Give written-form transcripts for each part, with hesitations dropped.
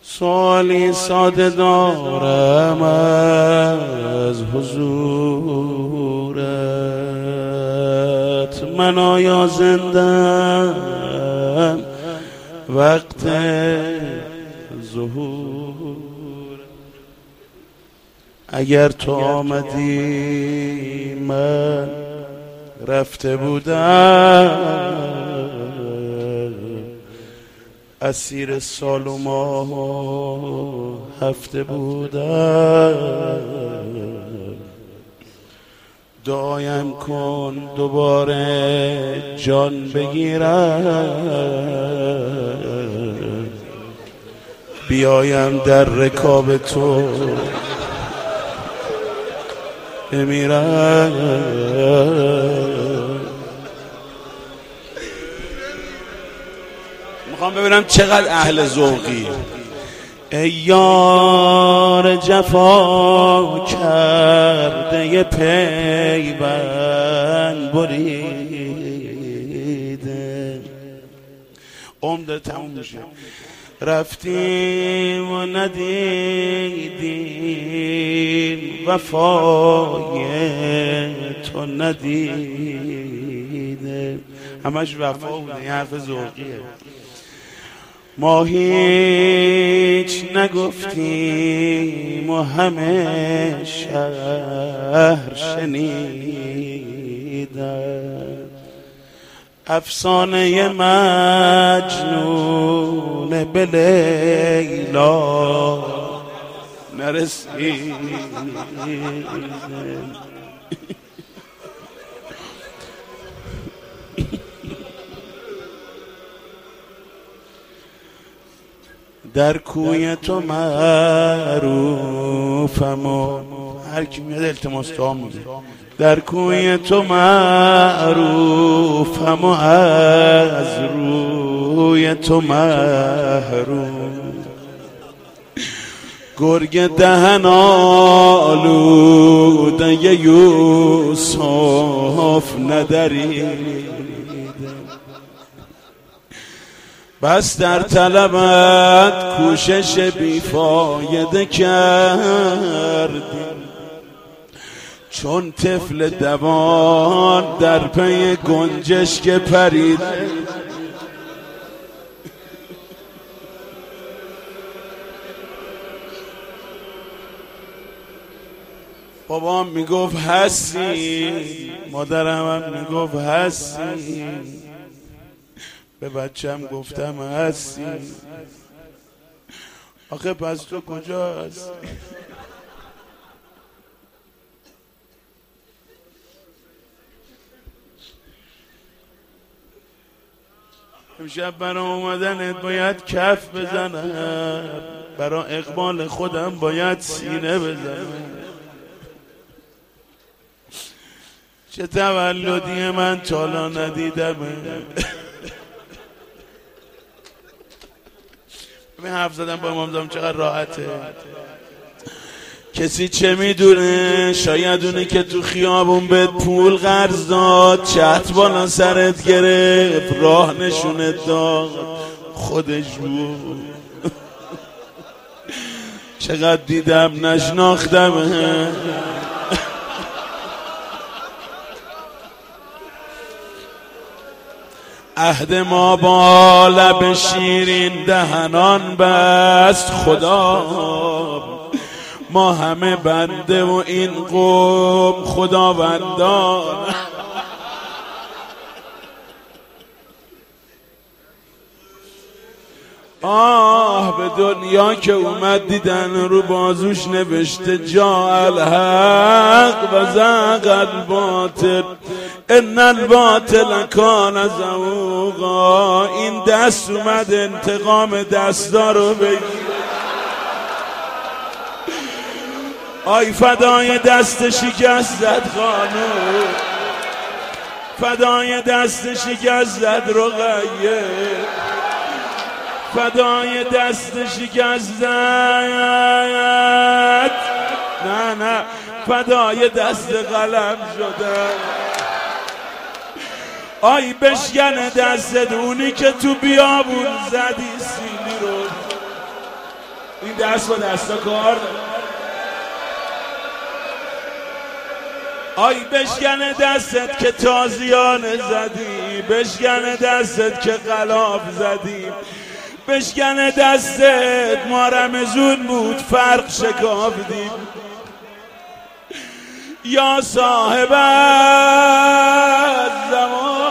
سوالی ساده دارم از حضورت، من آیا زندم وقت ظهور؟ اگر تو آمدی من رفته بودم، اسیر سال و ماه و هفته بودم. دعایم کن دوباره جان بگیرم، بیایم در رکاب تو بمیرم. میخوام ببینم چقدر اهل ذوقی. ای یار جفا کرده پیوند بریده، عمر تموم میشه. رفتیم و ندیدیم وفای تو ندیده. همش وفا بوده، این حرف ذوقیه. ما هیچ نگفتیم و همه شهر شنیدن، افسانه مجنون به لیلا نرسید. در کوی تو معروفم و هر کی میاد التماس دعا میده. در کوی تو معروفم و از روی تو محروم، گرگ دهن آلوده یوسف ندرید، بس در طلبت کوشش بیفایده کردیم، چون طفل دوان در پی گنجشک پرید. بابام میگفت هستی، مادرم هم میگفت هستی، به بچم گفتم هستی. آخه پس تو کجا هستی؟ امشب برای اومدنت باید کف بزنم، برای اقبال خودم باید سینه بزنم. چه تولدی من تالا ندیدم. من حرف زدم با امام چقدر راحته. کسی چه میدونه، شاید اونی که تو خیابون بهت پول قرض داد، چت بالا سرت گرفت، راه نشونت داد، خودش بود. چقدر دیدم نشناختم. عهد ما با لب شیرین دهنان بست خدا، ما همه بنده و این قوم خداوندان. آه به دنیا که اومد دیدن رو بازوش نوشته جا الحق و زق الباطل ان الباطل کان زهوقا. این دست اومد انتقام دستا رو بگیر. آی فدای دست شکست زد خانو، فدای دست شکست زد رقیه، فدای دست شکست زد، نه فدای دست قلم شدن. آی بشکن دست اونی که تو بیابون زدی سیلی رو. این دست با دستا کار آی بشکنه دستت که تازیانه زدی، بشکنه دستت که غلاف زدیم، بشکنه دستت ما رمزون بود فرق شکافدیم. یا صاحب الزمان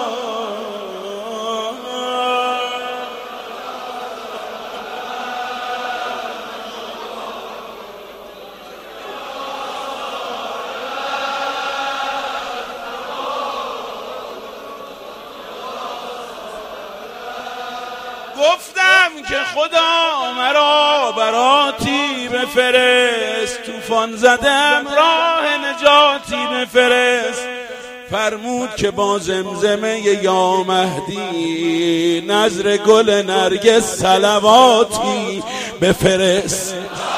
گفتم که خدا مرا براتی بفرست، طوفان زدم راه نجاتی بفرست. فرمود که با زمزمه یا مهدی نظر گل نرگس صلواتی بفرست.